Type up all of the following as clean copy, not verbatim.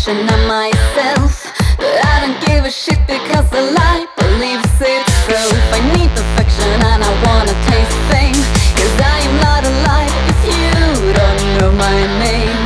reflection of myself. But I don't give a shit because the light believes itself. I need perfection and I wanna taste fame, 'cause I am not alive if you don't know my name.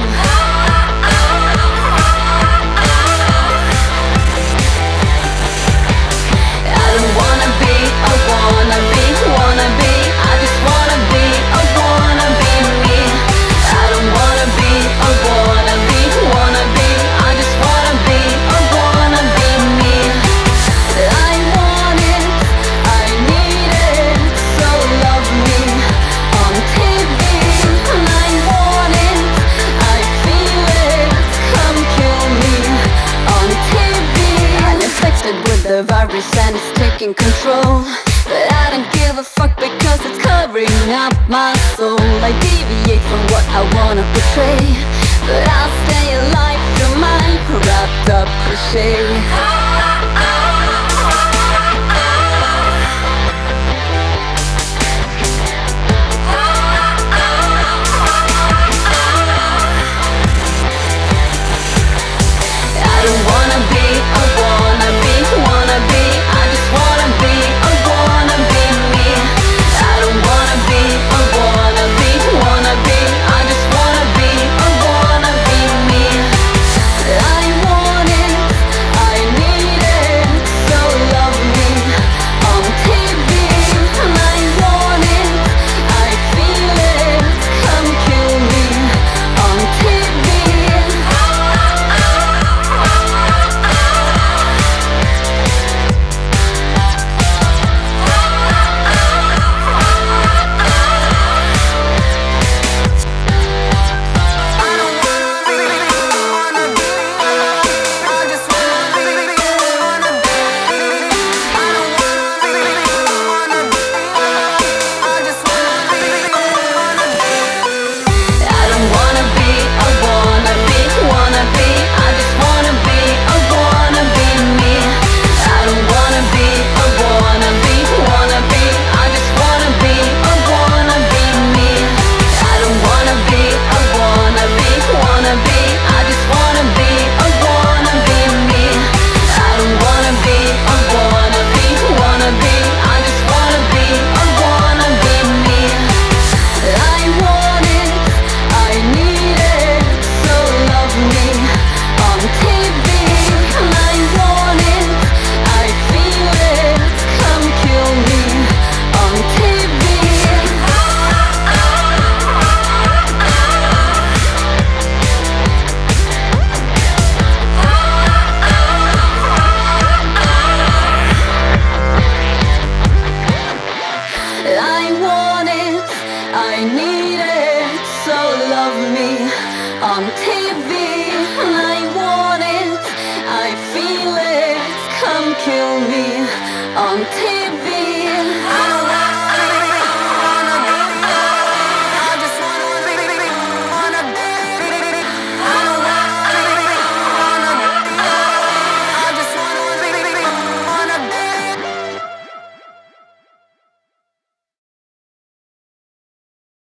I don't wanna be a wannabe, I just wanna be a wannabe me. I don't wanna be a wannabe, I just wanna be a wannabe me. I want it, I need it, so love me on TV. I want it, I feel it, come kill me on TV. I'm infected with the virus and it's taking control, but I don't give a fuck because it's covering up my soul. I deviate from what I wanna portray, but I'll stay alive through my wrapped up cliche. I don't wanna be a wannabe, I just wanna be a wannabe me. I don't wanna be a wannabe, I just wanna be a wannabe me. I want it, I need it, so love me on TV. I want it, I feel it, come kill me on TV. I want it, I need it, so love me on TV. I want it, I feel it, come kill me on TV.